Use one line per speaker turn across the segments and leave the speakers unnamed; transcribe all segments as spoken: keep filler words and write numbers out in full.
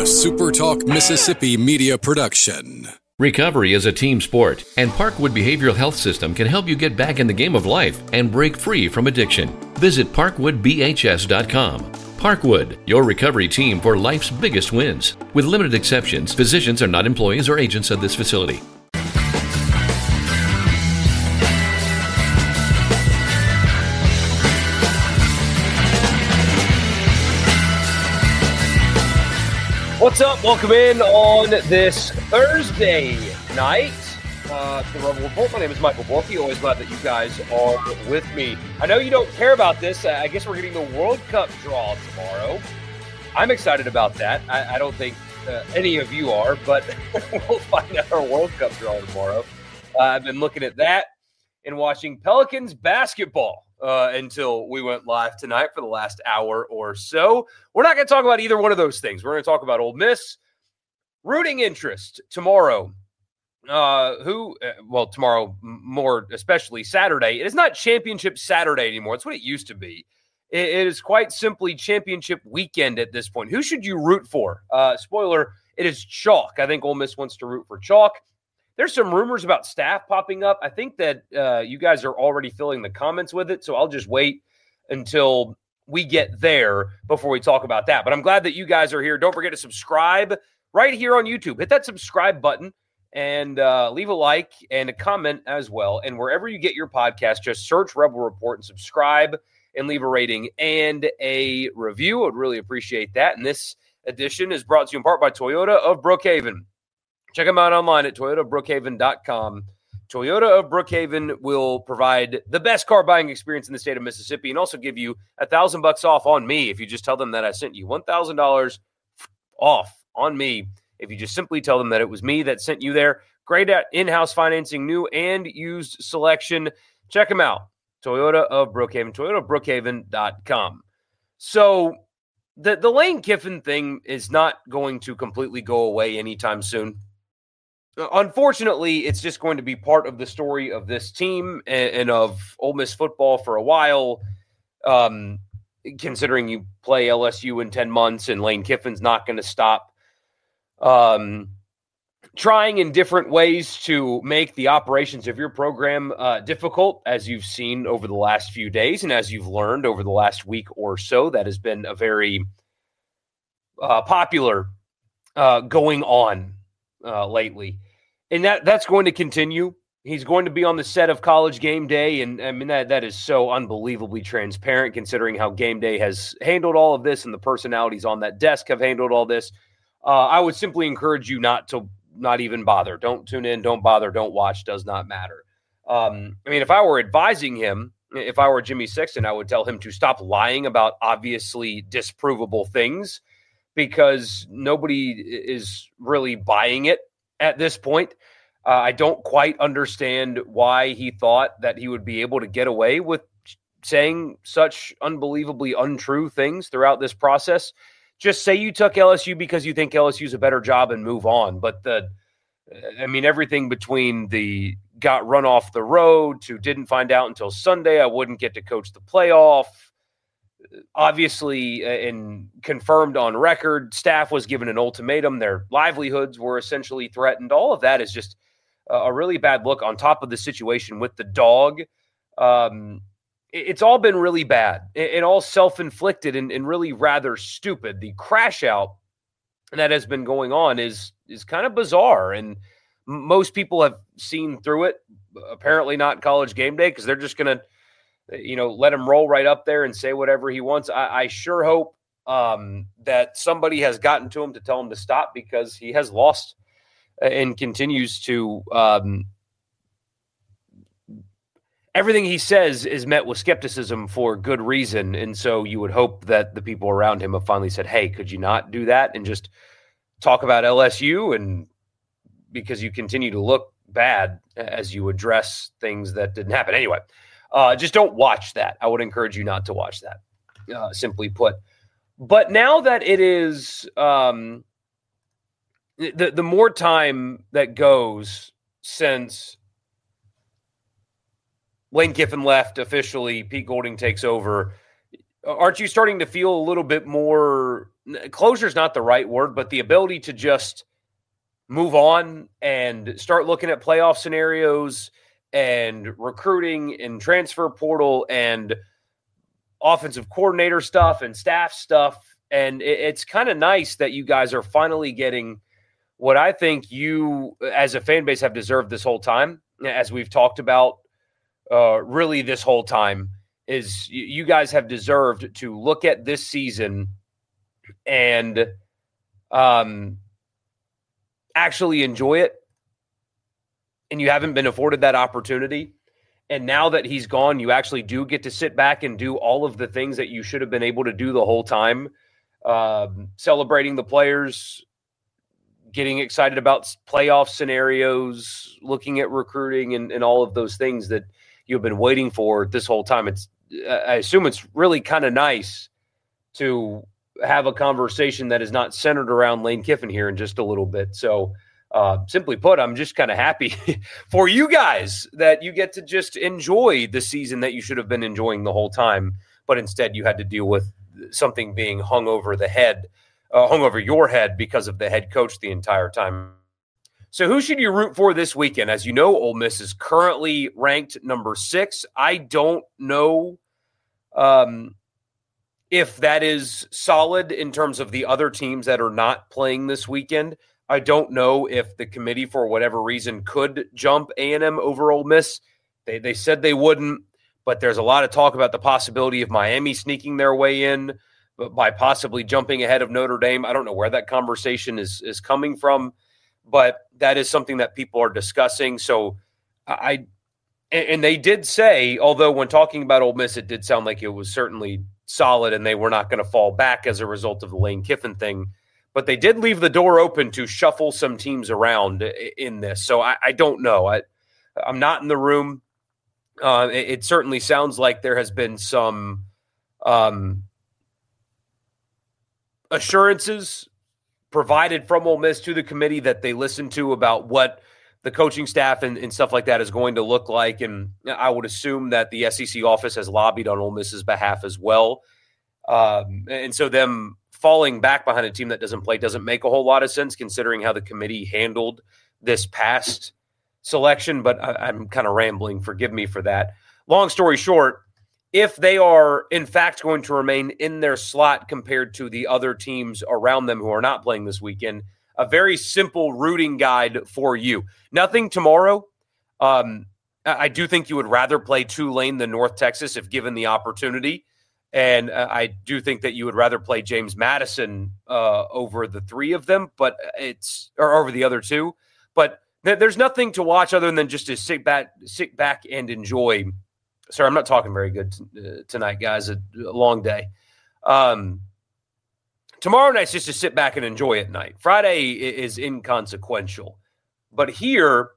a SuperTalk Mississippi media production.
Recovery is a team sport, and Parkwood Behavioral Health System can help you get back in the game of life and break free from addiction. Visit parkwood b h s dot com. Parkwood, your recovery team for life's biggest wins. With limited exceptions, physicians are not employees or agents of this facility.
What's up? Welcome in on this Thursday night uh, to the Rebel Report. My name is Michael Borky. Always glad that you guys are with me. I know you don't care about this. I guess we're getting the World Cup draw tomorrow. I'm excited about that. I, I don't think uh, any of you are, but we'll find out our World Cup draw tomorrow. Uh, I've been looking at that and watching Pelicans basketball uh, until we went live tonight for the last hour or so. We're not going to talk about either one of those things. We're going to talk about Ole Miss. Rooting interest tomorrow. Uh, who, uh, well, tomorrow, more especially Saturday. It is not Championship Saturday anymore. It's what it used to be. It, it is quite simply Championship Weekend at this point. Who should you root for? Uh, spoiler, it is chalk. I think Ole Miss wants to root for chalk. There's some rumors about staff popping up. I think that uh, you guys are already filling the comments with it, so I'll just wait until we get there before we talk about that. But I'm glad that you guys are here. Don't forget to subscribe right here on YouTube. Hit that subscribe button and uh, leave a like and a comment as well. And wherever you get your podcast, just search Rebel Report and subscribe and leave a rating and a review. I would really appreciate that. And this edition is brought to you in part by Toyota of Brookhaven. Check them out online at toyota brookhaven dot com. Toyota of Brookhaven will provide the best car buying experience in the state of Mississippi and also give you a thousand bucks off on me if you just tell them that I sent you. one thousand dollars off on me if you just simply tell them that it was me that sent you there. Great at in-house financing, new and used selection. Check them out. Toyota of Brookhaven, toyota of brookhaven dot com. So the, the Lane Kiffin thing is not going to completely go away anytime soon. Unfortunately, it's just going to be part of the story of this team and, and of Ole Miss football for a while, um, considering you play L S U in ten months and Lane Kiffin's not going to stop um, trying in different ways to make the operations of your program uh, difficult, as you've seen over the last few days and as you've learned over the last week or so. That has been a very uh, popular uh, going on uh, lately. And that, that's going to continue. He's going to be on the set of College Game Day, and I mean that that is so unbelievably transparent considering how Game Day has handled all of this and the personalities on that desk have handled all this. Uh, I would simply encourage you not to not even bother. Don't tune in, don't bother, don't watch, does not matter. Um, I mean, if I were advising him, if I were Jimmy Sexton, I would tell him to stop lying about obviously disprovable things because nobody is really buying it. At this point, uh, I don't quite understand why he thought that he would be able to get away with saying such unbelievably untrue things throughout this process. Just say you took L S U because you think L S U's a better job and move on. But the, I mean, everything between the got run off the road to didn't find out until Sunday, I wouldn't get to coach the playoff. Obviously, and confirmed on record, staff was given an ultimatum. Their livelihoods were essentially threatened. All of that is just a really bad look on top of the situation with the dog. Um, it's all been really bad and all self-inflicted and, and really rather stupid. The crash out that has been going on is, is kind of bizarre. And most people have seen through it, apparently not College Game Day, because they're just going to, you know, let him roll right up there and say whatever he wants. I, I sure hope um, that somebody has gotten to him to tell him to stop because he has lost and continues to um, everything he says is met with skepticism for good reason. And so you would hope that the people around him have finally said, hey, could you not do that and just talk about L S U? And because you continue to look bad as you address things that didn't happen. Anyway, Uh, just don't watch that. I would encourage you not to watch that, uh, simply put. But now that it is um, the, the more time that goes since Lane Kiffin left officially, Pete Golding takes over, aren't you starting to feel a little bit more – closure is not the right word, but the ability to just move on and start looking at playoff scenarios and recruiting and transfer portal and offensive coordinator stuff and staff stuff. And it, it's kind of nice that you guys are finally getting what I think you as a fan base have deserved this whole time, as we've talked about uh, really this whole time, is you guys have deserved to look at this season and um, actually enjoy it. And you haven't been afforded that opportunity. And now that he's gone, you actually do get to sit back and do all of the things that you should have been able to do the whole time. Um, celebrating the players, getting excited about playoff scenarios, looking at recruiting and, and all of those things that you've been waiting for this whole time. It's, I assume it's really kind of nice to have a conversation that is not centered around Lane Kiffin here in just a little bit. So, Uh, simply put, I'm just kind of happy for you guys that you get to just enjoy the season that you should have been enjoying the whole time, but instead you had to deal with something being hung over the head, uh, hung over your head because of the head coach the entire time. So who should you root for this weekend? As you know, Ole Miss is currently ranked number six. I don't know um, if that is solid in terms of the other teams that are not playing this weekend. I don't know if the committee, for whatever reason, could jump A and M over Ole Miss. They they said they wouldn't, but there's a lot of talk about the possibility of Miami sneaking their way in by possibly jumping ahead of Notre Dame. I don't know where that conversation is is coming from, but that is something that people are discussing. So I and they did say, although when talking about Ole Miss, it did sound like it was certainly solid and they were not going to fall back as a result of the Lane Kiffin thing. But they did leave the door open to shuffle some teams around in this. So I, I don't know. I, I'm not in the room. Uh, it, it certainly sounds like there has been some um, assurances provided from Ole Miss to the committee that they listened to about what the coaching staff and, and stuff like that is going to look like. And I would assume that the S E C office has lobbied on Ole Miss's behalf as well. Um, and so them falling back behind a team that doesn't play doesn't make a whole lot of sense considering how the committee handled this past selection, but I, I'm kind of rambling. Forgive me for that. Long story short, if they are in fact going to remain in their slot compared to the other teams around them who are not playing this weekend, a very simple rooting guide for you. Nothing tomorrow. Um, I do think you would rather play Tulane than North Texas if given the opportunity. And uh, I do think that you would rather play James Madison uh, over the three of them, but it's or over the other two. But th- there's nothing to watch other than just to sit back, sit back and enjoy. Sorry, I'm not talking very good t- uh, tonight, guys. A, a long day. Um, tomorrow night's just to sit back and enjoy at night. Friday is inconsequential, but here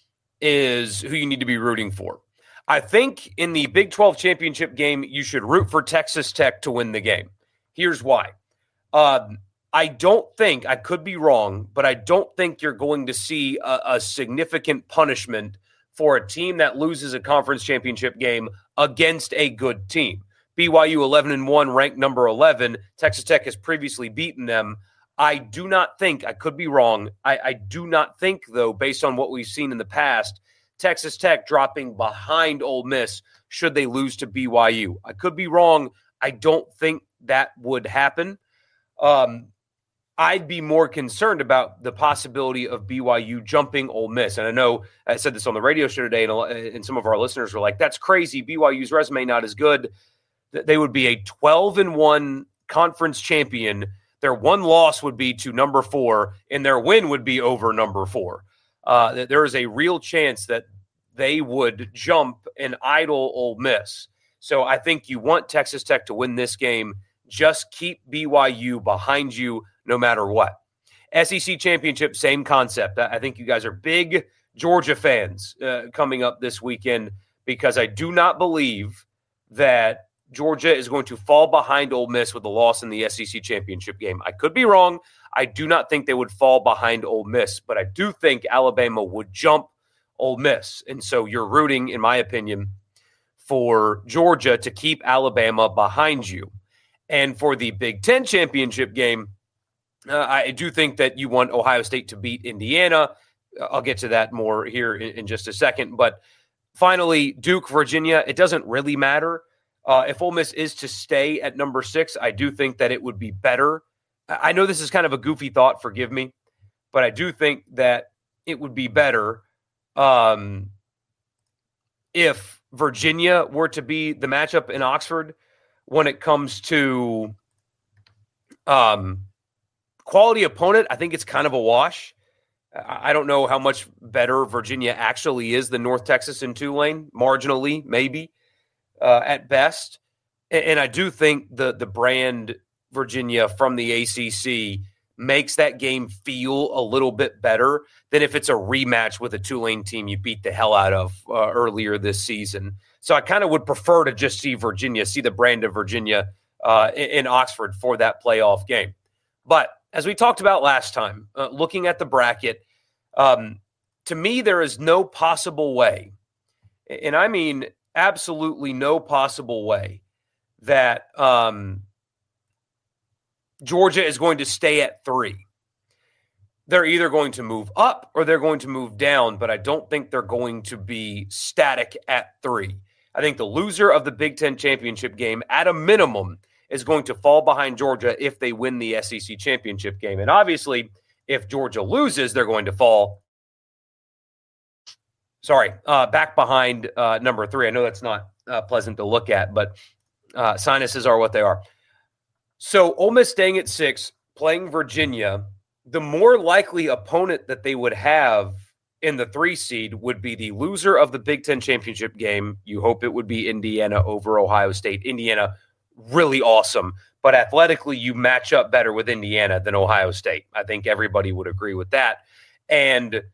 is who you need to be rooting for. I think in the Big twelve championship game, you should root for Texas Tech to win the game. Here's why. Um, I don't think, I could be wrong, but I don't think you're going to see a, a significant punishment for a team that loses a conference championship game against a good team. B Y U eleven and one, ranked number eleven. Texas Tech has previously beaten them. I do not think, I could be wrong, I, I do not think, though, based on what we've seen in the past, Texas Tech dropping behind Ole Miss should they lose to B Y U. I could be wrong. I don't think that would happen. Um, I'd be more concerned about the possibility of B Y U jumping Ole Miss. And I know I said this on the radio show today, and, and some of our listeners were like, that's crazy. B Y U's resume not as good. They would be a twelve and one conference champion. Their one loss would be to number four, and their win would be over number four. Uh, there is a real chance that they would jump and idle Ole Miss. So I think you want Texas Tech to win this game. Just keep B Y U behind you no matter what. S E C championship, same concept. I think you guys are big Georgia fans uh, coming up this weekend because I do not believe that Georgia is going to fall behind Ole Miss with a loss in the S E C championship game. I could be wrong. I do not think they would fall behind Ole Miss, but I do think Alabama would jump Ole Miss. And so you're rooting, in my opinion, for Georgia to keep Alabama behind you. And for the Big Ten championship game, uh, I do think that you want Ohio State to beat Indiana. I'll get to that more here in, in just a second. But finally, Duke, Virginia, it doesn't really matter. Uh, if Ole Miss is to stay at number six, I do think that it would be better. I know this is kind of a goofy thought, forgive me, but I do think that it would be better um, if Virginia were to be the matchup in Oxford when it comes to um, quality opponent. I think it's kind of a wash. I don't know how much better Virginia actually is than North Texas and Tulane, marginally, maybe. Uh, at best. And, and I do think the the brand Virginia from the A C C makes that game feel a little bit better than if it's a rematch with a Tulane team you beat the hell out of uh, earlier this season. So I kind of would prefer to just see Virginia, see the brand of Virginia uh, in, in Oxford for that playoff game. But as we talked about last time, uh, looking at the bracket, um, to me, there is no possible way, and I mean absolutely no possible way that um, Georgia is going to stay at three. They're either going to move up or they're going to move down, but I don't think they're going to be static at three. I think the loser of the Big Ten championship game, at a minimum, is going to fall behind Georgia if they win the S E C championship game. And obviously, if Georgia loses, they're going to fall Sorry, uh, back behind uh, number three. I know that's not uh, pleasant to look at, but uh, sinuses are what they are. So Ole Miss staying at six, playing Virginia, the more likely opponent that they would have in the three seed would be the loser of the Big Ten championship game. You hope it would be Indiana over Ohio State. Indiana, really awesome, but athletically you match up better with Indiana than Ohio State. I think everybody would agree with that. And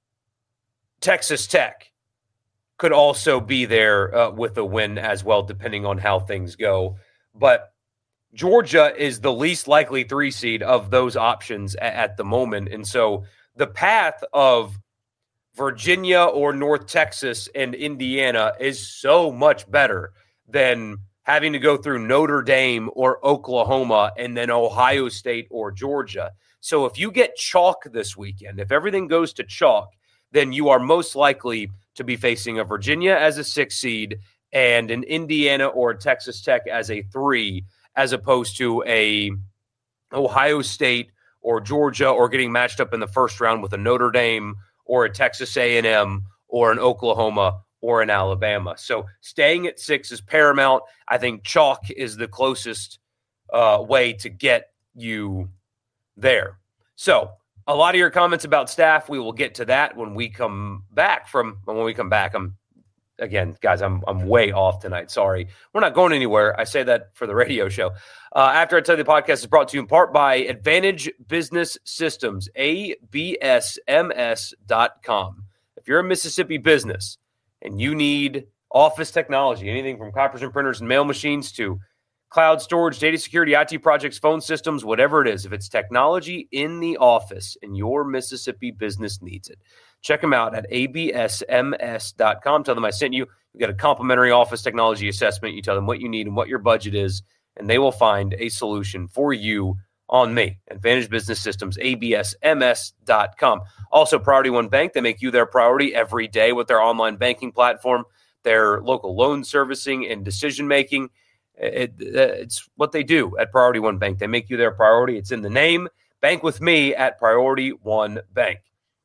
Texas Tech could also be there uh, with a win as well, depending on how things go. But Georgia is the least likely three seed of those options a- at the moment. And so the path of Virginia or North Texas and Indiana is so much better than having to go through Notre Dame or Oklahoma and then Ohio State or Georgia. So if you get chalk this weekend, if everything goes to chalk, then you are most likely to be facing a Virginia as a six seed and an Indiana or a Texas Tech as a three, as opposed to a Ohio State or Georgia, or getting matched up in the first round with a Notre Dame or a Texas A and M or an Oklahoma or an Alabama. So staying at six is paramount. I think chalk is the closest uh, way to get you there. So a lot of your comments about staff, we will get to that when we come back from when we come back. I'm again, guys, I'm I'm way off tonight. Sorry. We're not going anywhere. I say that for the radio show. Uh, after I tell you, the podcast is brought to you in part by Advantage Business Systems, A B S M S dot com. If you're a Mississippi business and you need office technology, anything from copiers and printers and mail machines to cloud storage, data security, I T projects, phone systems, whatever it is, if it's technology in the office and your Mississippi business needs it, check them out at A B S M S dot com. Tell them I sent you. You got a complimentary office technology assessment. You tell them what you need and what your budget is, and they will find a solution for you on me. Advantage Business Systems, A B S M S dot com. Also, Priority One Bank. They make you their priority every day with their online banking platform, their local loan servicing and decision-making. It, it's what they do at Priority One Bank. They make you their priority. It's in the name. Bank with me at Priority One Bank.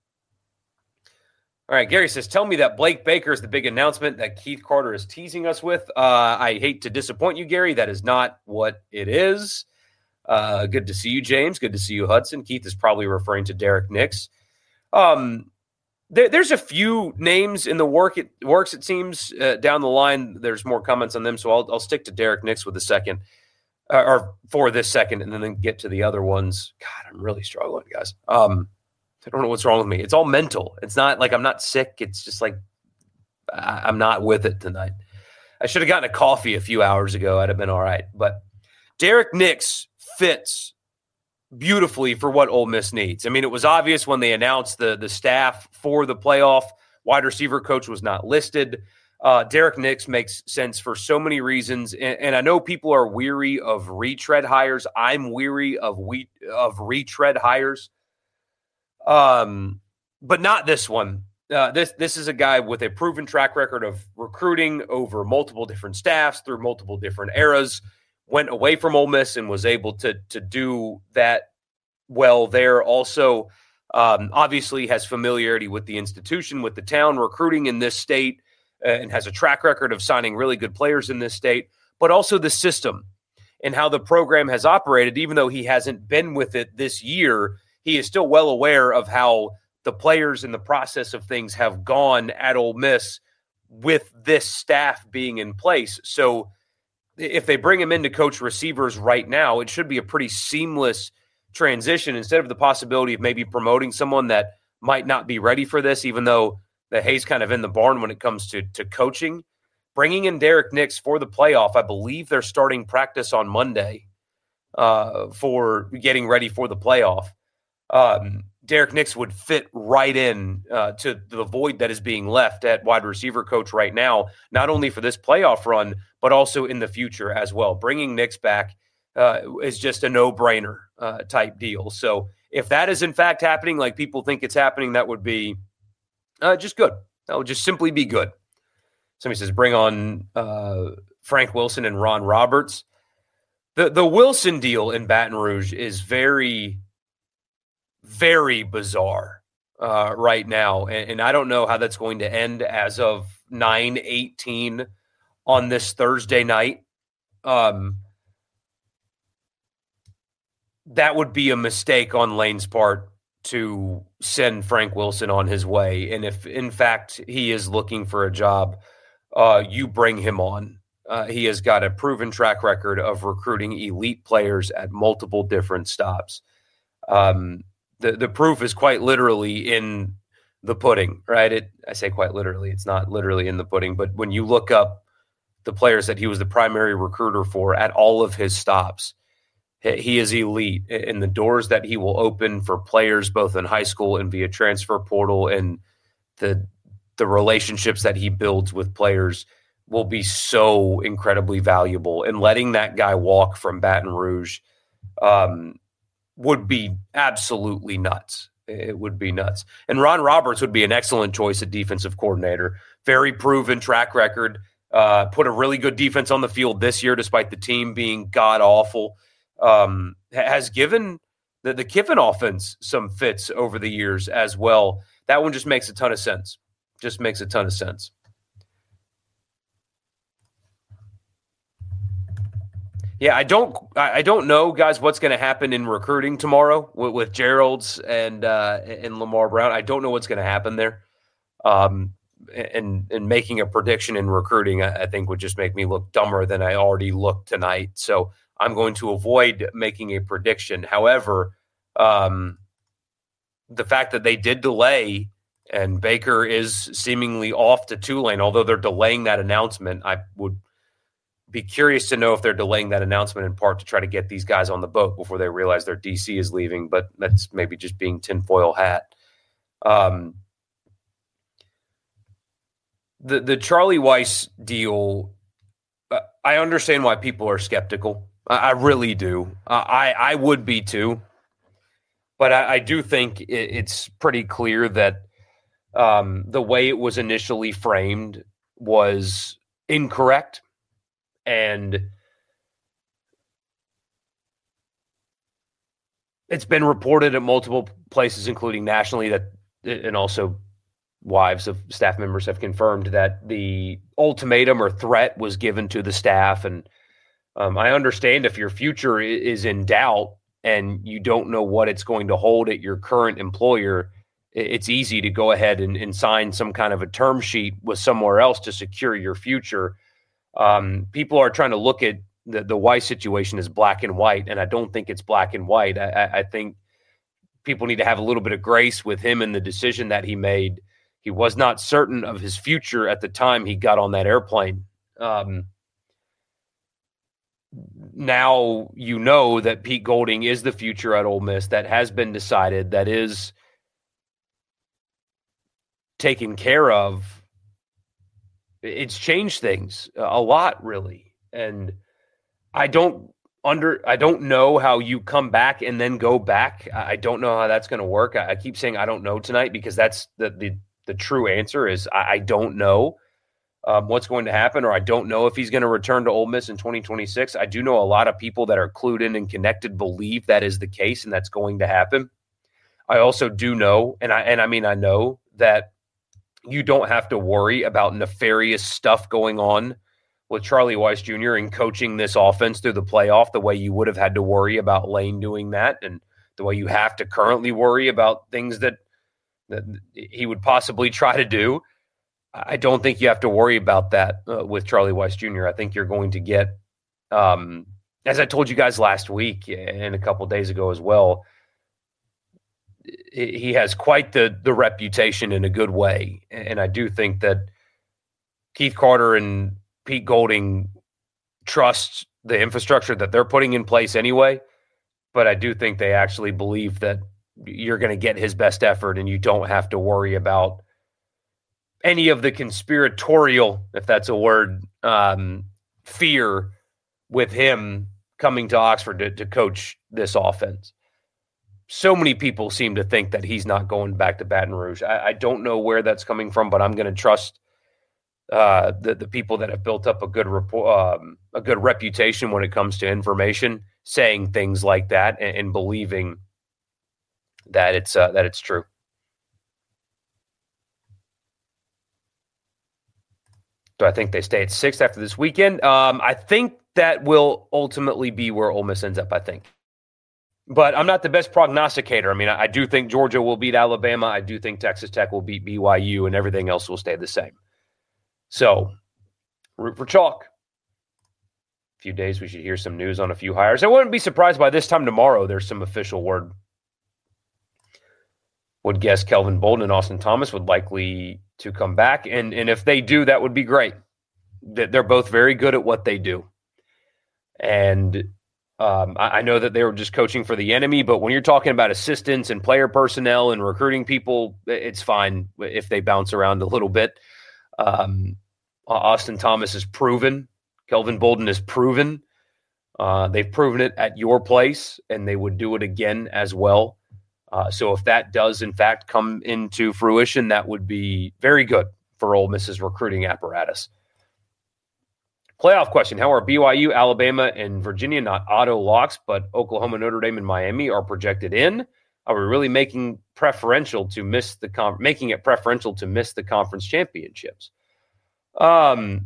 All right, Gary says, tell me that Blake Baker is the big announcement that Keith Carter is teasing us with. Uh, I hate to disappoint you, Gary. That is not what it is. Uh, good to see you, James. Good to see you, Hudson. Keith is probably referring to Derek Nix. Um, there, there's a few names in the work it works, it seems, uh, down the line. There's more comments on them, so I'll, I'll stick to Derek Nix with a second, uh, or for this second, and then get to the other ones. God, I'm really struggling, guys. Um, I don't know what's wrong with me. It's all mental. It's not like I'm not sick. It's just like I, I'm not with it tonight. I should have gotten a coffee a few hours ago. I'd have been all right. But Derek Nix fits beautifully for what Ole Miss needs. I mean, it was obvious when they announced the, the staff for the playoff. Wide receiver coach was not listed. Uh, Derek Nix makes sense for so many reasons, and, and I know people are weary of retread hires. I'm weary of we of retread hires, um, but not this one. Uh, this this is a guy with a proven track record of recruiting over multiple different staffs through multiple different eras. Went away from Ole Miss and was able to to do that well there. Also, um, obviously has familiarity with the institution, with the town, recruiting in this state. And has a track record of signing really good players in this state, but also the system and how the program has operated. Even though he hasn't been with it this year, he is still well aware of how the players and the process of things have gone at Ole Miss with this staff being in place. So if they bring him in to coach receivers right now, it should be a pretty seamless transition instead of the possibility of maybe promoting someone that might not be ready for this, even though the hay's kind of in the barn when it comes to, to coaching. Bringing in Derek Nix for the playoff, I believe they're starting practice on Monday uh, for getting ready for the playoff. Um, Derek Nix would fit right in uh, to the void that is being left at wide receiver coach right now, not only for this playoff run, but also in the future as well. Bringing Nix back uh, is just a no-brainer uh, type deal. So if that is in fact happening, like people think it's happening, that would be Uh, just good. That would just simply be good. Somebody says, bring on uh, Frank Wilson and Ron Roberts. The the Wilson deal in Baton Rouge is very, very bizarre uh, right now. And, and I don't know how that's going to end as of nine eighteen on this Thursday night. Um, that would be a mistake on Lane's part to send Frank Wilson on his way. And if, in fact, he is looking for a job, uh, you bring him on. Uh, he has got a proven track record of recruiting elite players at multiple different stops. Um, the, the proof is quite literally in the pudding, right? It, I say quite literally. It's not literally in the pudding. But when you look up the players that he was the primary recruiter for at all of his stops, he is elite in the doors that he will open for players both in high school and via transfer portal, and the the relationships that he builds with players will be so incredibly valuable. And letting that guy walk from Baton Rouge um, would be absolutely nuts. It would be nuts. And Ron Roberts would be an excellent choice at defensive coordinator. Very proven track record. Uh, put a really good defense on the field this year despite the team being god-awful. Um, has given the, the Kiffin offense some fits over the years as well. That one just makes a ton of sense. Just makes a ton of sense. Yeah, I don't I don't know, guys, what's going to happen in recruiting tomorrow with, with Gerald's and uh, and Lamar Brown. I don't know what's going to happen there. Um, and, and making a prediction in recruiting, I, I think, would just make me look dumber than I already look tonight. So I'm going to avoid making a prediction. However, um, the fact that they did delay and Baker is seemingly off to Tulane, although they're delaying that announcement, I would be curious to know if they're delaying that announcement in part to try to get these guys on the boat before they realize their D C is leaving, but that's maybe just being tinfoil hat. Um, the, the Charlie Weis deal, uh, I understand why people are skeptical. I really do. Uh, I, I would be too. But I, I do think it, it's pretty clear that um, the way it was initially framed was incorrect. And it's been reported at multiple places, including nationally, that, and also wives of staff members have confirmed that the ultimatum or threat was given to the staff. And Um, I understand if your future is in doubt and you don't know what it's going to hold at your current employer, it's easy to go ahead and, and sign some kind of a term sheet with somewhere else to secure your future. Um, people are trying to look at the, the Weis situation as black and white, and I don't think it's black and white. I, I think people need to have a little bit of grace with him and the decision that he made. He was not certain of his future at the time he got on that airplane. Um, Now you know that Pete Golding is the future at Ole Miss. That has been decided. That is taken care of. it's changed things a lot, really. And I don't under I don't know how you come back and then go back. I don't know how that's going to work. I, I keep saying I don't know tonight because that's the the, the true answer is I, I don't know um, what's going to happen, or I don't know if he's going to return to Ole Miss in twenty twenty-six. I do know a lot of people that are clued in and connected believe that is the case and that's going to happen. I also do know, and I and I mean I know that you don't have to worry about nefarious stuff going on with Charlie Weis Junior and coaching this offense through the playoff the way you would have had to worry about Lane doing that, and the way you have to currently worry about things that, that he would possibly try to do. I don't think you have to worry about that uh, with Charlie Weis Junior I think you're going to get, um, as I told you guys last week and a couple days ago as well, he has quite the the reputation in a good way. And I do think that Keith Carter and Pete Golding trust the infrastructure that they're putting in place anyway, but I do think they actually believe that you're going to get his best effort and you don't have to worry about any of the conspiratorial, if that's a word, um, fear with him coming to Oxford to, to coach this offense. So many people seem to think that he's not going back to Baton Rouge. I, I don't know where that's coming from, but I'm going to trust Uh, the the people that have built up a good rapport, um, a good reputation when it comes to information, saying things like that and, and believing that it's uh, that it's true. Do I think they stay at sixth after this weekend? Um, I think that will ultimately be where Ole Miss ends up. I think, but I'm not the best prognosticator. I mean, I, I do think Georgia will beat Alabama. I do think Texas Tech will beat B Y U, and everything else will stay the same. So, root for chalk. A few days, we should hear some news on a few hires. I wouldn't be surprised by this time tomorrow there's some official word. Would guess Kelvin Bolden and Austin Thomas would likely to come back. And, and if they do, that would be great. They're both very good at what they do. And um, I, I know that they were just coaching for the enemy, but when you're talking about assistants and player personnel and recruiting people, it's fine if they bounce around a little bit. Um, Austin Thomas is proven. Kelvin Bolden is proven. Uh, they've proven it at your place, and they would do it again as well. Uh, so if that does, in fact, come into fruition, that would be very good for Ole Miss's recruiting apparatus. Playoff question. How are B Y U, Alabama, and Virginia not auto locks, but Oklahoma, Notre Dame, and Miami are projected in? Are we really making preferential to miss the con- making it preferential to miss the conference championships? Um.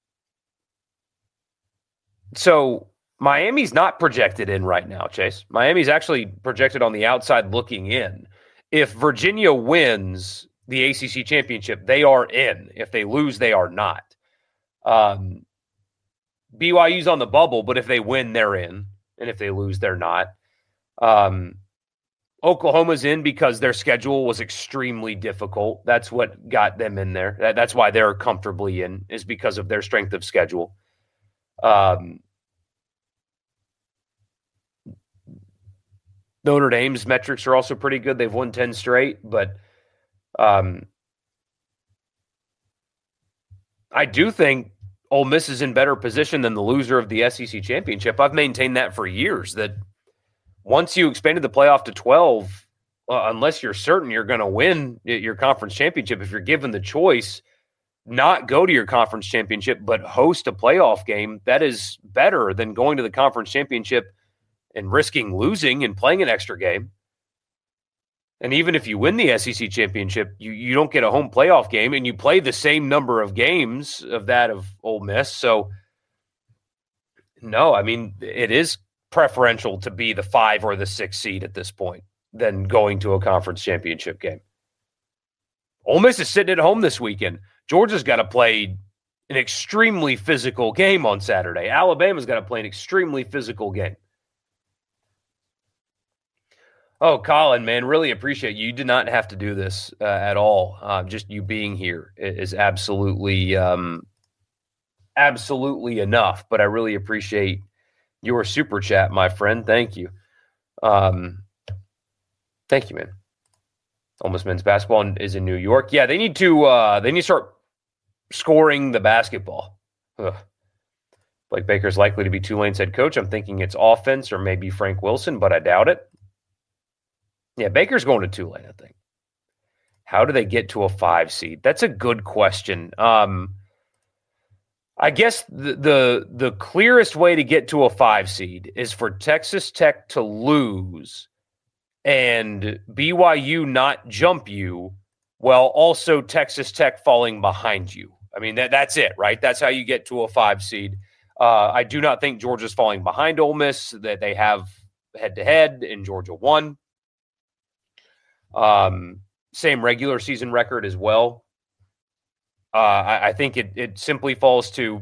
So Miami's not projected in right now, Chase. Miami's actually projected on the outside looking in. If Virginia wins the A C C championship, they are in. If they lose, they are not. Um, B Y U's on the bubble, but if they win, they're in. And if they lose, they're not. Um, Oklahoma's in because their schedule was extremely difficult. That's what got them in there. That, that's why they're comfortably in, is because of their strength of schedule. Um, Notre Dame's metrics are also pretty good. They've won ten straight, but um, I do think Ole Miss is in better position than the loser of the S E C championship. I've maintained that for years, that once you expanded the playoff to twelve, uh, unless you're certain you're going to win your conference championship, if you're given the choice, not go to your conference championship, but host a playoff game, that is better than going to the conference championship and risking losing and playing an extra game. And even if you win the S E C championship, you, you don't get a home playoff game, and you play the same number of games of that of Ole Miss. So, no, I mean, it is preferential to be the five or the six seed at this point than going to a conference championship game. Ole Miss is sitting at home this weekend. Georgia's got to play an extremely physical game on Saturday. Alabama's got to play an extremely physical game. Oh, Colin, man, really appreciate you. You did not have to do this uh, at all. Uh, just you being here is absolutely, um, absolutely enough. But I really appreciate your super chat, my friend. Thank you. Um, thank you, man. Ole Miss men's basketball is in New York. Yeah, they need to. Uh, they need to start scoring the basketball. Ugh. Blake Baker's likely to be Tulane's head coach. I'm thinking it's offense or maybe Frank Wilson, but I doubt it. Yeah, Baker's going to Tulane, I think. How do they get to a five seed? That's a good question. Um, I guess the, the the clearest way to get to a five seed is for Texas Tech to lose and B Y U not jump you, while also Texas Tech falling behind you. I mean, that that's it, right? That's how you get to a five seed. Uh, I do not think Georgia's falling behind Ole Miss. That they have head-to-head, and Georgia won. Um, same regular season record as well. Uh, I, I think it, it simply falls to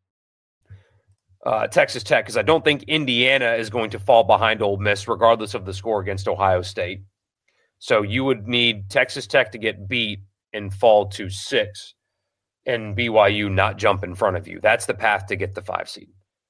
uh, Texas Tech because I don't think Indiana is going to fall behind Ole Miss regardless of the score against Ohio State. So you would need Texas Tech to get beat and fall to six and B Y U not jump in front of you. That's the path to get the five seed.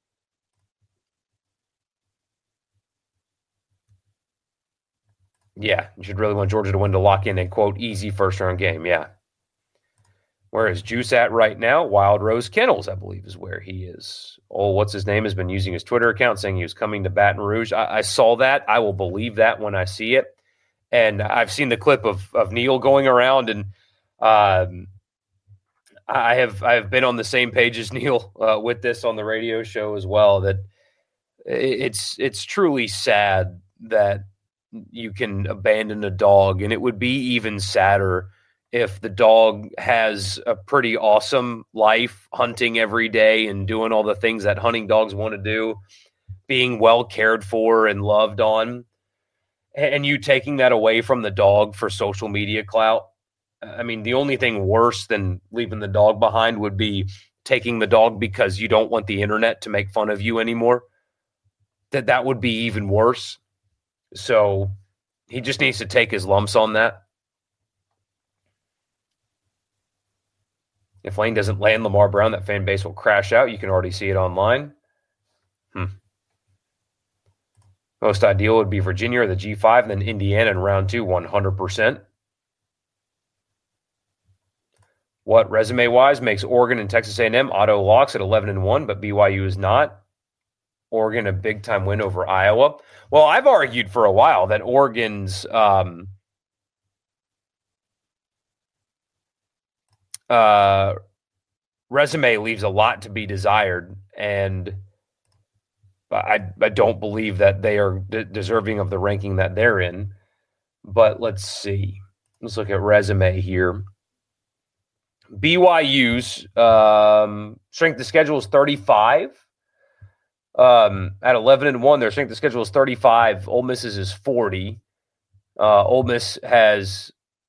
Yeah, you should really want Georgia to win to lock in a, quote, easy first-round game. Yeah. Where is Juice at right now? Wild Rose Kennels, I believe, is where he is. Oh, what's his name? Has been using his Twitter account saying he was coming to Baton Rouge. I, I saw that. I will believe that when I see it. And I've seen the clip of of Neil going around, and um, I have I have been on the same page as Neil uh, with this on the radio show as well. That it's it's truly sad that you can abandon a dog, and it would be even sadder if the dog has a pretty awesome life, hunting every day and doing all the things that hunting dogs want to do, being well cared for and loved on, and you taking that away from the dog for social media clout. I mean, the only thing worse than leaving the dog behind would be taking the dog because you don't want the internet to make fun of you anymore. That that would be even worse. So he just needs to take his lumps on that. If Lane doesn't land Lamar Brown, that fan base will crash out. You can already see it online. Hmm. Most ideal would be Virginia or the G five, and then Indiana in round two, one hundred percent. What, resume-wise, makes Oregon and Texas A and M auto locks at eleven and one, but B Y U is not? Oregon a big-time win over Iowa. Well, I've argued for a while that Oregon's um, uh, resume leaves a lot to be desired, and I, I don't believe that they are de- deserving of the ranking that they're in. But let's see. Let's look at resume here. B Y U's um, strength of schedule is thirty-five. Um, at eleven and one, their strength of schedule is thirty-five. Ole Miss's is forty. Uh, Ole Miss has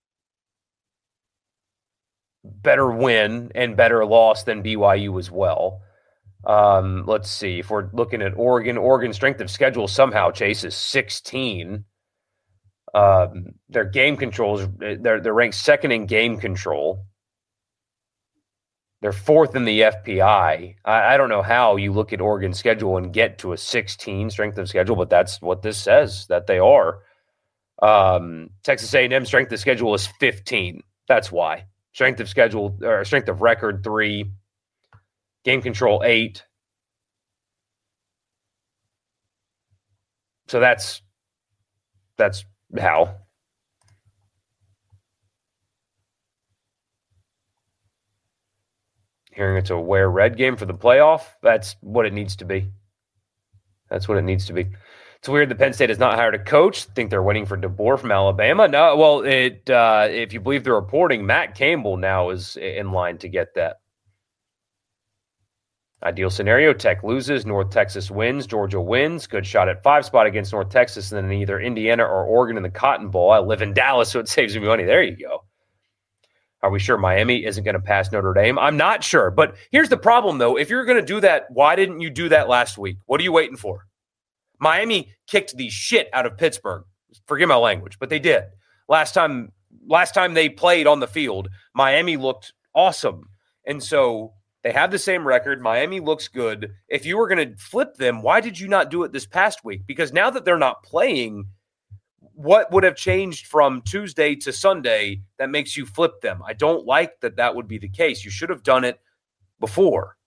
better win and better loss than B Y U as well. Um, let's see. If we're looking at Oregon, Oregon's strength of schedule somehow, Chase, is sixteen. Um, their game controls, they're, they're ranked second in game control. They're fourth in the F P I. I. I don't know how you look at Oregon's schedule and get to a sixteen strength of schedule, but that's what this says, that they are. Um, Texas A and M strength of schedule is fifteen. That's why. Strength of schedule, or strength of record, three. Game control, eight. So that's that's how. Hearing it's a wear red game for the playoff, that's what it needs to be. That's what it needs to be. It's weird that Penn State has not hired a coach. Think they're waiting for DeBoer from Alabama. No, well, it uh, if you believe the reporting, Matt Campbell now is in line to get that. Ideal scenario, Tech loses, North Texas wins, Georgia wins. Good shot at five spot against North Texas, and then either Indiana or Oregon in the Cotton Bowl. I live in Dallas, so it saves me money. There you go. Are we sure Miami isn't going to pass Notre Dame? I'm not sure. But here's the problem, though. If you're going to do that, why didn't you do that last week? What are you waiting for? Miami kicked the shit out of Pittsburgh. Forgive my language, but they did. Last time, last time they played on the field, Miami looked awesome. And so they have the same record. Miami looks good. If you were going to flip them, why did you not do it this past week? Because now that they're not playing, what would have changed from Tuesday to Sunday that makes you flip them? I don't like that that would be the case. You should have done it before.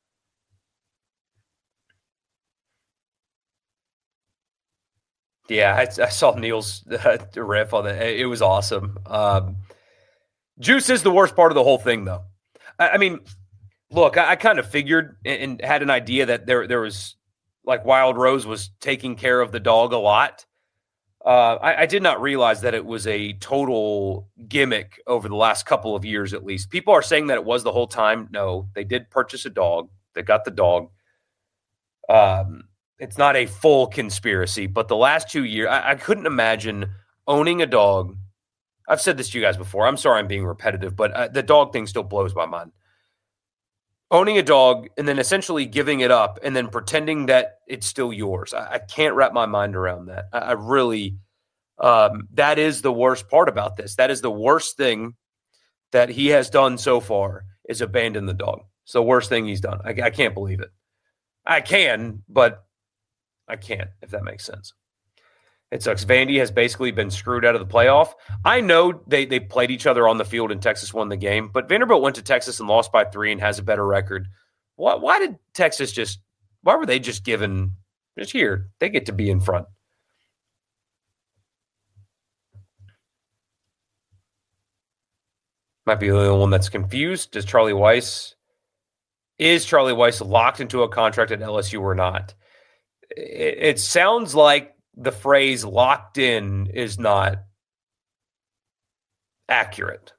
Yeah, I, I saw Neil's uh, riff on it. It was awesome. Um, Juice is the worst part of the whole thing, though. I, I mean, look, I, I kind of figured and, and had an idea that there there was, like, Wild Rose was taking care of the dog a lot. Uh, I, I did not realize that it was a total gimmick over the last couple of years, at least. People are saying that it was the whole time. No, they did purchase a dog. They got the dog. Um. It's not a full conspiracy, but the last two years, I, I couldn't imagine owning a dog. I've said this to you guys before. I'm sorry I'm being repetitive, but uh, the dog thing still blows my mind. Owning a dog and then essentially giving it up and then pretending that it's still yours. I, I can't wrap my mind around that. I, I really, um, that is the worst part about this. That is the worst thing that he has done so far is abandon the dog. It's the worst thing he's done. I, I can't believe it. I can, but I can't, if that makes sense. It sucks. Vandy has basically been screwed out of the playoff. I know they they played each other on the field and Texas won the game, but Vanderbilt went to Texas and lost by three and has a better record. Why, why did Texas just – why were they just given – just here? They get to be in front. Might be the only one that's confused. Does Charlie Weiss – is Charlie Weiss locked into a contract at L S U or not? It sounds like the phrase locked in is not accurate.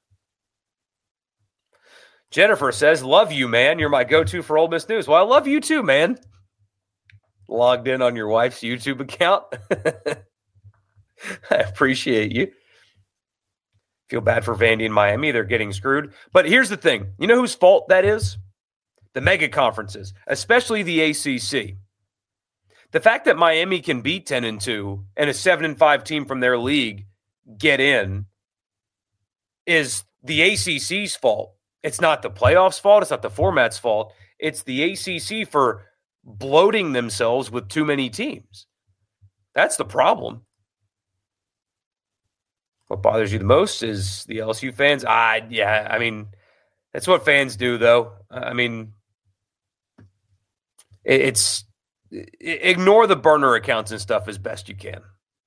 Jennifer says, love you, man. You're my go-to for Ole Miss news. Well, I love you too, man. Logged in on your wife's YouTube account. I appreciate you. Feel bad for Vandy and Miami. They're getting screwed. But here's the thing. You know whose fault that is? The mega conferences, especially the A C C. The fact that Miami can beat ten and two and a seven and five team from their league get in is the A C C's fault. It's not the playoffs' fault. It's not the format's fault. It's the A C C for bloating themselves with too many teams. That's the problem. What bothers you the most is the L S U fans. I yeah, I mean, that's what fans do, though. I mean, it, it's ignore the burner accounts and stuff as best you can.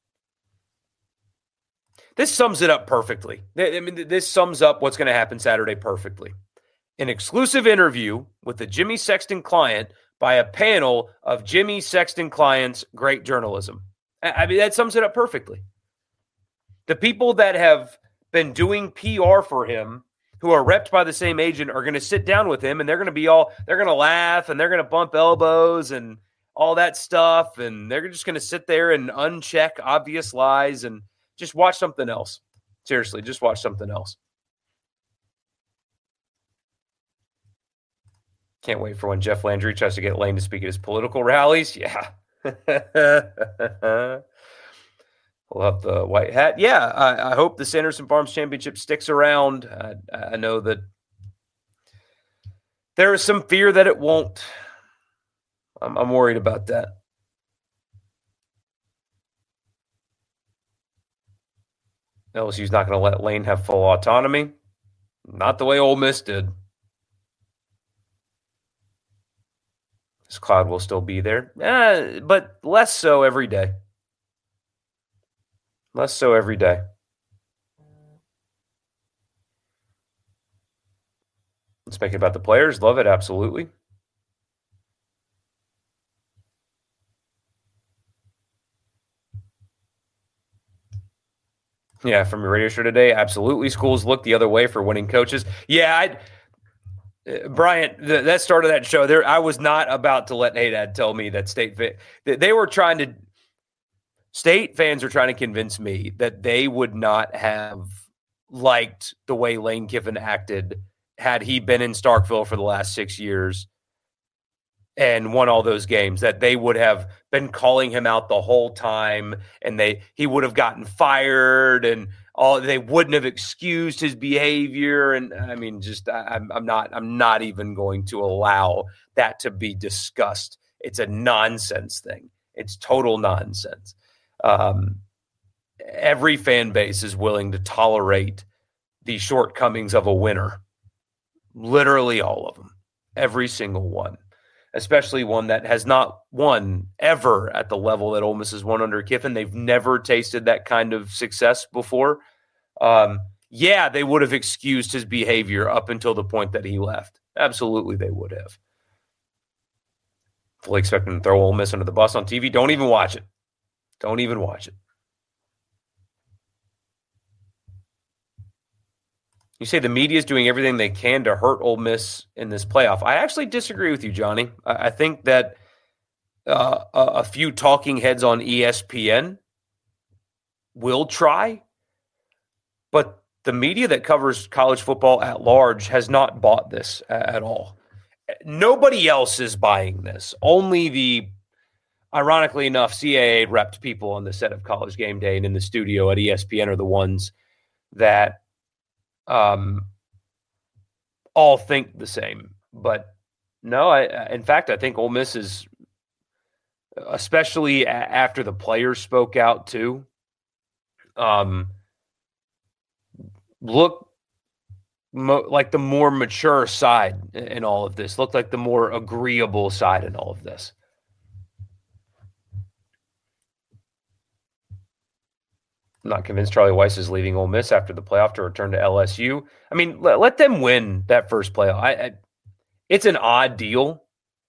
This sums it up perfectly. I mean, this sums up what's going to happen Saturday perfectly. An exclusive interview with the Jimmy Sexton client by a panel of Jimmy Sexton clients' great journalism. I mean, that sums it up perfectly. The people that have been doing P R for him, who are repped by the same agent, are going to sit down with him, and they're going to be all, they're going to laugh, and they're going to bump elbows, and all that stuff, and they're just going to sit there and uncheck obvious lies and just watch something else. Seriously, just watch something else. Can't wait for when Jeff Landry tries to get Lane to speak at his political rallies. Yeah. We'll have the white hat. Yeah, I, I hope the Sanderson Farms Championship sticks around. I, I know that there is some fear that it won't. I'm, I'm worried about that. L S U's not going to let Lane have full autonomy. Not the way Ole Miss did. This cloud will still be there, eh, but less so every day. Less so every day. Let's make it about the players. Love it, absolutely. Yeah, from your radio show today, absolutely. Schools look the other way for winning coaches. Yeah, I, uh, Bryant, the, that started that show. There, I was not about to let Hadad tell me that state fa- they were trying to. State fans are trying to convince me that they would not have liked the way Lane Kiffin acted had he been in Starkville for the last six years and won all those games, that they would have been calling him out the whole time, and they he would have gotten fired, and all they wouldn't have excused his behavior. And I mean, just I, I'm, I'm not I'm not even going to allow that to be discussed. It's a nonsense thing. It's total nonsense. Um, every fan base is willing to tolerate the shortcomings of a winner. Literally all of them. Every single one. Especially one that has not won ever at the level that Ole Miss has won under Kiffin. They've never tasted that kind of success before. Um, yeah, they would have excused his behavior up until the point that he left. Absolutely, they would have. Fully expecting to throw Ole Miss under the bus on T V. Don't even watch it. Don't even watch it. You say the media is doing everything they can to hurt Ole Miss in this playoff. I actually disagree with you, Johnny. I, I think that uh, a, a few talking heads on E S P N will try, but the media that covers college football at large has not bought this at all. Nobody else is buying this. Only the, ironically enough, C A A-repped people on the set of College Game Day and in the studio at E S P N are the ones that Um, all think the same, but no, I, in fact, I think Ole Miss is, especially a- after the players spoke out too, um, look mo- like the more mature side in all of this, look like the more agreeable side in all of this. I'm not convinced Charlie Weiss is leaving Ole Miss after the playoff to return to L S U. I mean, let, let them win that first playoff. I, I, it's an odd deal.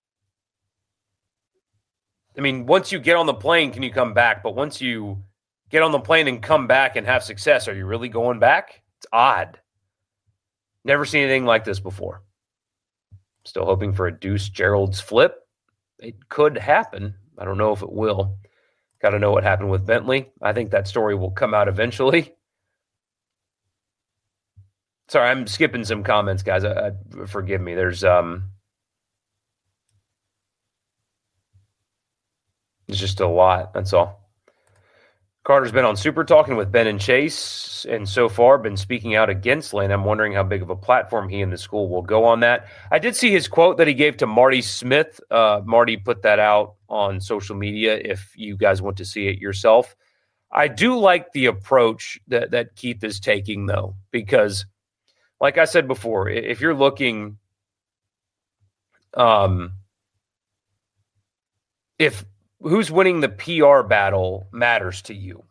I mean, once you get on the plane, can you come back? But once you get on the plane and come back and have success, are you really going back? It's odd. Never seen anything like this before. Still hoping for a Deuce Gerald's flip. It could happen. I don't know if it will. Got to know what happened with Bentley. I think that story will come out eventually. Sorry, I'm skipping some comments, guys. I, I, forgive me. There's um, there's just a lot. That's all. Carter's been on Super Talking with Ben and Chase, and so far been speaking out against Lane. I'm wondering how big of a platform he and the school will go on that. I did see his quote that he gave to Marty Smith. Uh, Marty put that out on social media if you guys want to see it yourself. I do like the approach that, that Keith is taking, though, because, like I said before, if you're looking, um, if who's winning the P R battle matters to you.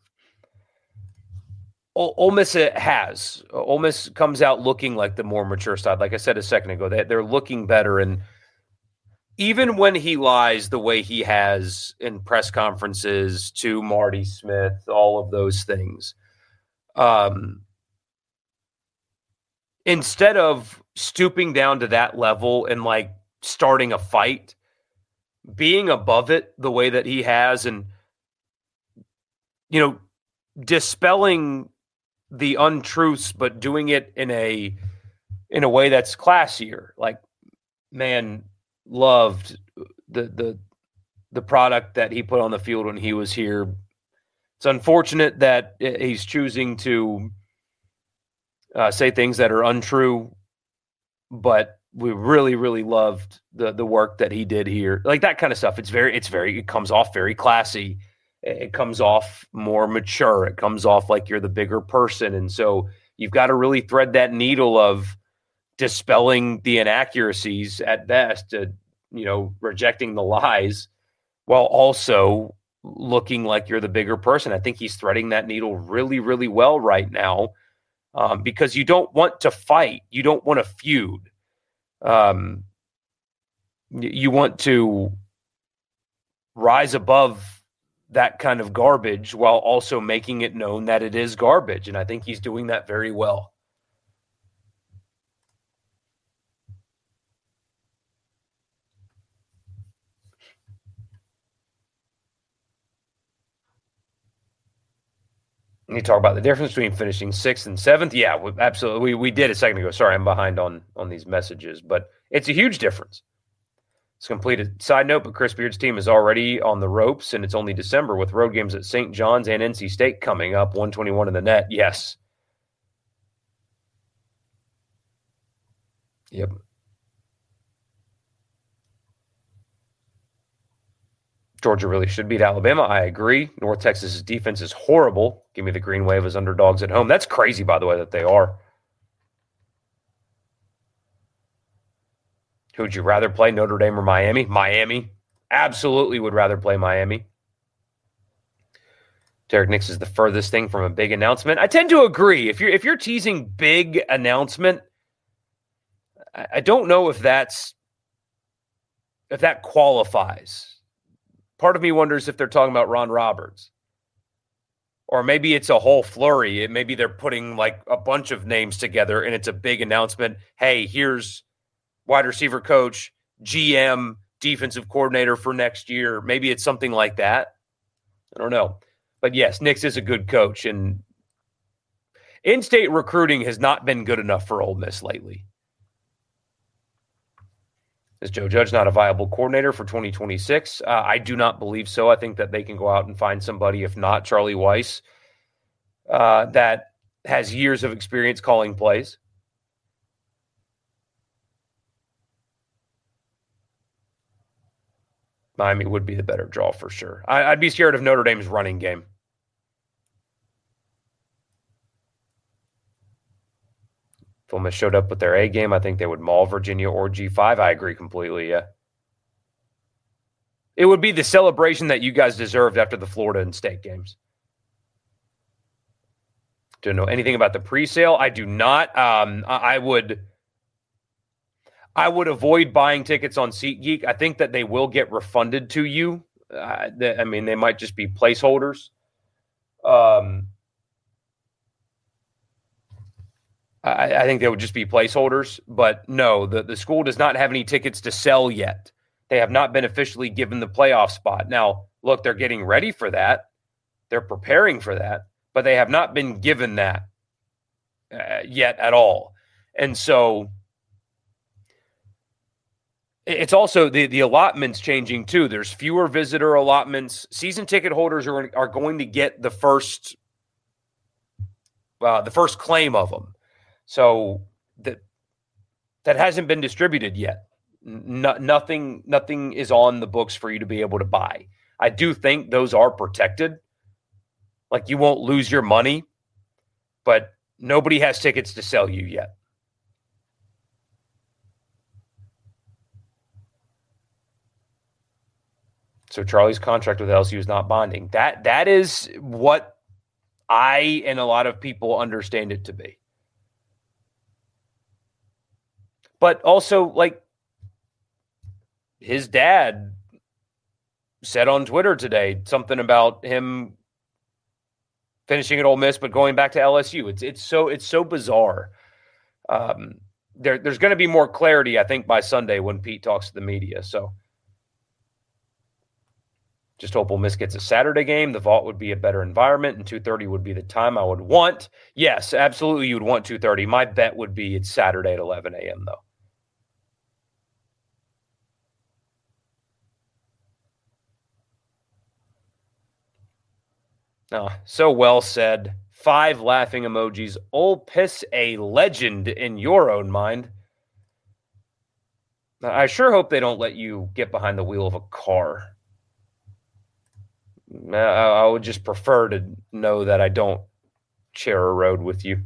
O- Ole Miss has. Ole Miss comes out looking like the more mature side. Like I said a second ago, they, they're looking better. And even when he lies the way he has in press conferences to Marty Smith, all of those things, um, instead of stooping down to that level and like starting a fight, being above it the way that he has and, you know, dispelling the untruths, but doing it in a, in a way that's classier. Like, man loved the, the, the product that he put on the field when he was here. It's unfortunate that he's choosing to uh, say things that are untrue, but we really, really loved the the work that he did here. Like that kind of stuff. It's very, it's very, it comes off very classy. It comes off more mature. It comes off like you're the bigger person. And so you've got to really thread that needle of dispelling the inaccuracies at best, to, you know, rejecting the lies while also looking like you're the bigger person. I think he's threading that needle really, really well right now, um, because you don't want to fight. You don't want to feud. Um, you want to rise above that kind of garbage while also making it known that it is garbage. And I think he's doing that very well. You talk about the difference between finishing sixth and seventh. Yeah, we, absolutely. We we did a second ago. Sorry, I'm behind on on these messages, but it's a huge difference. It's completed. Side note, but Chris Beard's team is already on the ropes, and it's only December with road games at Saint John's and N C State coming up. one twenty-one in the net. Yes. Yep. Georgia really should beat Alabama. I agree. North Texas's defense is horrible. Give me the Green Wave as underdogs at home. That's crazy, by the way, that they are. Who would you rather play, Notre Dame or Miami? Miami. Absolutely would rather play Miami. Derek Nix is the furthest thing from a big announcement. I tend to agree. If you're if you're teasing big announcement, I, I don't know if that's if that qualifies. Part of me wonders if they're talking about Ron Roberts. Or maybe it's a whole flurry. Maybe they're putting like a bunch of names together and it's a big announcement. Hey, here's wide receiver coach, G M, defensive coordinator for next year. Maybe it's something like that. I don't know. But yes, Nix is a good coach. And in-state recruiting has not been good enough for Ole Miss lately. Is Joe Judge not a viable coordinator for twenty twenty-six? Uh, I do not believe so. I think that they can go out and find somebody, if not Charlie Weiss, uh, that has years of experience calling plays. Miami would be the better draw for sure. I, I'd be scared of Notre Dame's running game. If Ole Miss showed up with their A game, I think they would maul Virginia or G five. I agree completely, yeah. It would be the celebration that you guys deserved after the Florida and State games. Don't know anything about the presale. I do not. Um, I would... I would avoid buying tickets on SeatGeek. I think that they will get refunded to you. Uh, they, I mean, they might just be placeholders. Um, I, I think they would just be placeholders. But no, the, the school does not have any tickets to sell yet. They have not been officially given the playoff spot. Now, look, they're getting ready for that. They're preparing for that. But they have not been given that uh, yet at all. And so... It's also the, the allotments changing too. There's fewer visitor allotments. Season ticket holders are, are going to get the first uh, the first claim of them. So that that hasn't been distributed yet. No, nothing nothing is on the books for you to be able to buy. I do think those are protected. Like you won't lose your money, but nobody has tickets to sell you yet. So Charlie's contract with L S U is not binding. That that is what I and a lot of people understand it to be. But also, like, his dad said on Twitter today something about him finishing at Ole Miss but going back to L S U. It's it's so it's so bizarre. Um, there, there's going to be more clarity, I think, by Sunday when Pete talks to the media. So. Just hope Ole Miss gets a Saturday game. The Vault would be a better environment, and two thirty would be the time I would want. Yes, absolutely, you would want two thirty. My bet would be it's Saturday at eleven a.m., though. Oh, so well said. Five laughing emojis. Ole Piss a legend in your own mind. I sure hope they don't let you get behind the wheel of a car. I would just prefer to know that I don't share a road with you.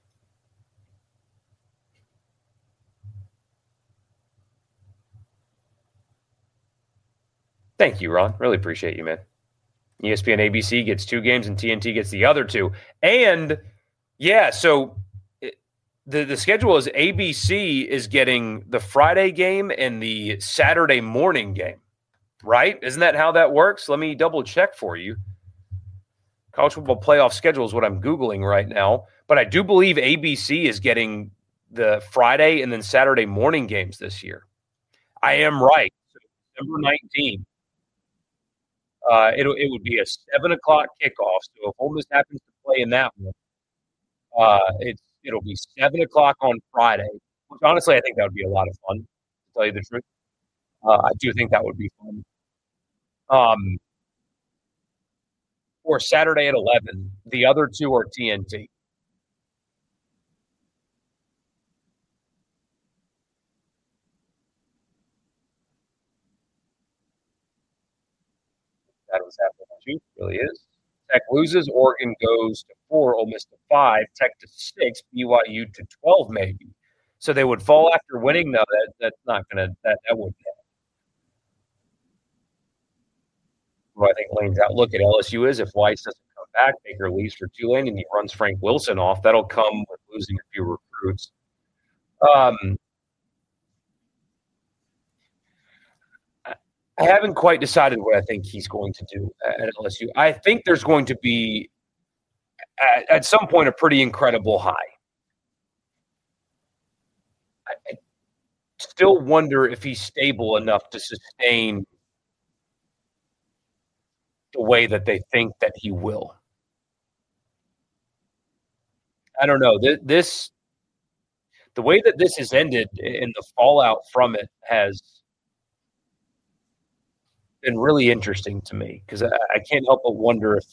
Thank you, Ron. Really appreciate you, man. E S P N A B C gets two games and T N T gets the other two. And, yeah, so it, the, the schedule is A B C is getting the Friday game and the Saturday morning game. Right? Isn't that how that works? Let me double check for you. College football playoff schedule is what I'm Googling right now. But I do believe A B C is getting the Friday and then Saturday morning games this year. I am right. So December nineteenth. Uh, it, it would be a seven o'clock kickoff. So if Ole Miss happens to play in that one, uh, it's, it'll be seven o'clock on Friday. Which honestly, I think that would be a lot of fun, to tell you the truth. Uh, I do think that would be fun. Um, or Saturday at eleven. The other two are T N T. That was happening. It really is. Tech loses. Oregon goes to four. Ole Miss to five. Tech to six. B Y U to twelve, maybe. So they would fall after winning. No, that that's not gonna. That that wouldn't happen. Well, I think Lane's outlook at L S U is if Weiss doesn't come back, Baker leaves for Tulane, and he runs Frank Wilson off. That'll come with losing a few recruits. Um, I haven't quite decided what I think he's going to do at L S U. I think there's going to be, at, at some point, a pretty incredible high. I, I still wonder if he's stable enough to sustain the way that they think that he will. I don't know. This, this the way that this has ended and the fallout from it has been really interesting to me because I, I can't help but wonder if,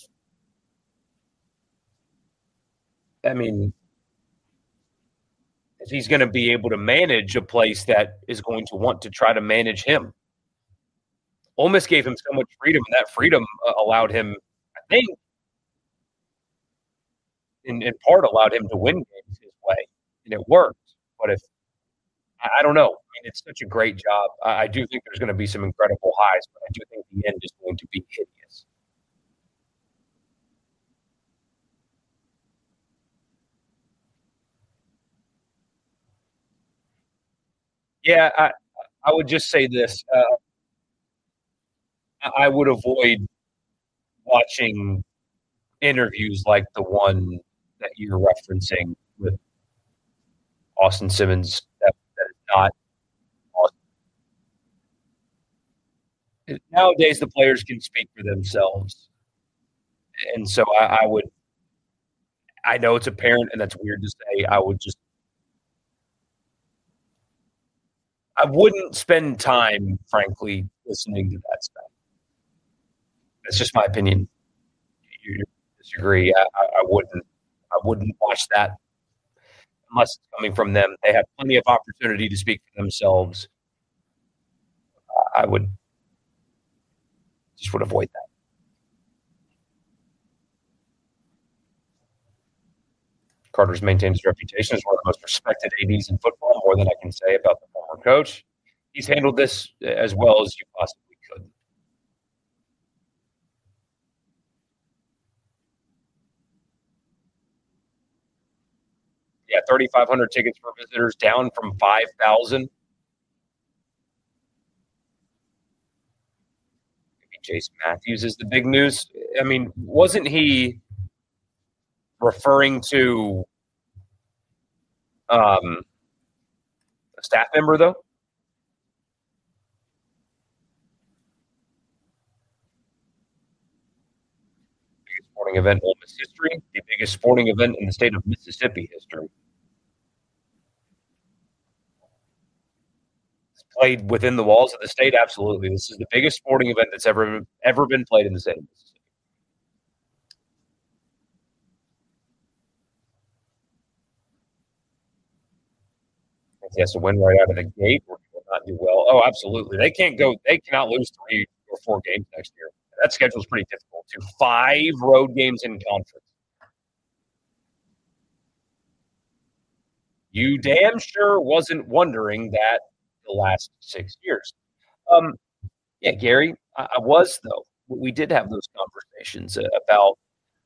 I mean, if he's going to be able to manage a place that is going to want to try to manage him. Ole Miss gave him so much freedom, and that freedom uh, allowed him, I think, in, in part allowed him to win games his way, and it worked. But if I, I don't know, I mean, it's such a great job. I, I do think there's going to be some incredible highs, but I do think the end is going to be hideous. Yeah, I, I would just say this. Uh, I would avoid watching interviews like the one that you're referencing with Austin Simmons. That, that is not awesome. Nowadays, the players can speak for themselves. And so I, I would, I know it's apparent and that's weird to say. I would just, I wouldn't spend time, frankly, listening to that stuff. That's just my opinion. You disagree? I, I wouldn't. I wouldn't watch that unless it's coming from them. They have plenty of opportunity to speak for themselves. I would just would avoid that. Carter's maintained his reputation as one of the most respected A Ds in football. More than I can say about the former coach. He's handled this as well as you possibly could. Yeah, thirty-five hundred tickets for visitors, down from five thousand. Maybe Jace Matthews is the big news. I mean, wasn't he referring to um, a staff member, though? Biggest sporting event in Ole Miss history, the biggest sporting event in the state of Mississippi history. It's played within the walls of the state, absolutely. This is the biggest sporting event that's ever ever been played in the state of Mississippi. He has to win right out of the gate or he will not do well. Oh, absolutely. They can't go, they cannot lose three or four games next year. That schedule is pretty difficult, too. Five road games in conference. You damn sure wasn't wondering that the last six years. Um, yeah, Gary, I, I was, though. We did have those conversations uh, about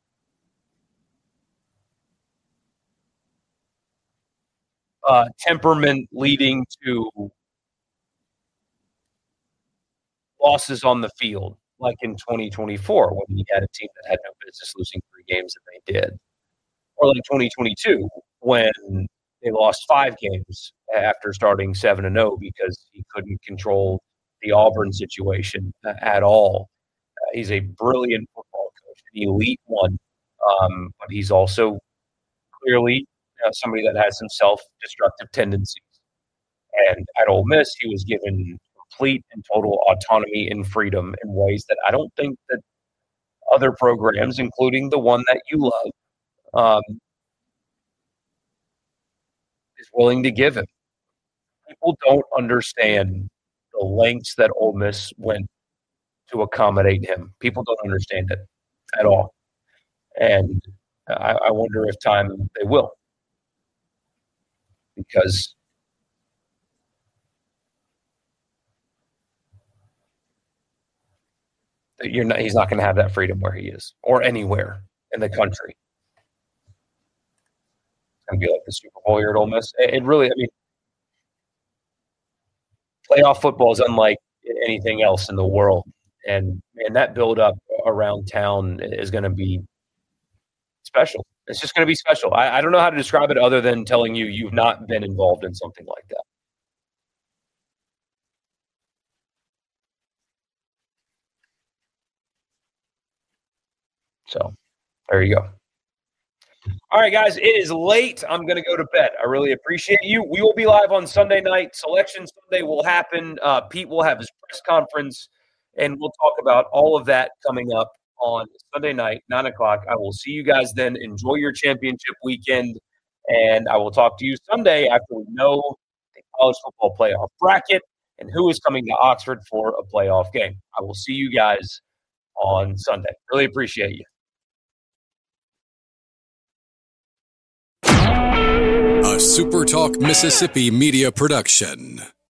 Uh, temperament leading to losses on the field, like in twenty twenty-four when we had a team that had no business losing three games that they did, or like twenty twenty-two when they lost five games after starting seven and zero because he couldn't control the Auburn situation uh, at all. Uh, he's a brilliant football coach, an elite one, um, but he's also clearly Uh, somebody that has some self-destructive tendencies. And at Ole Miss, he was given complete and total autonomy and freedom in ways that I don't think that other programs, including the one that you love, um, is willing to give him. People don't understand the lengths that Ole Miss went to accommodate him. People don't understand it at all. And I, I wonder if time they will. Because you're not, he's not going to have that freedom where he is or anywhere in the country. It's going to be like the Super Bowl here at Ole Miss. It, it really, I mean, playoff football is unlike anything else in the world. And, and that build-up around town is going to be special. It's just going to be special. I, I don't know how to describe it other than telling you you've not been involved in something like that. So there you go. All right, guys, it is late. I'm going to go to bed. I really appreciate you. We will be live on Sunday night. Selection Sunday will happen. Uh, Pete will have his press conference, and we'll talk about all of that coming up on Sunday night, nine o'clock. I will see you guys then. Enjoy your championship weekend, and I will talk to you Sunday after we know the college football playoff bracket and who is coming to Oxford for a playoff game. I will see you guys on Sunday. Really appreciate you.
A SuperTalk Mississippi media production.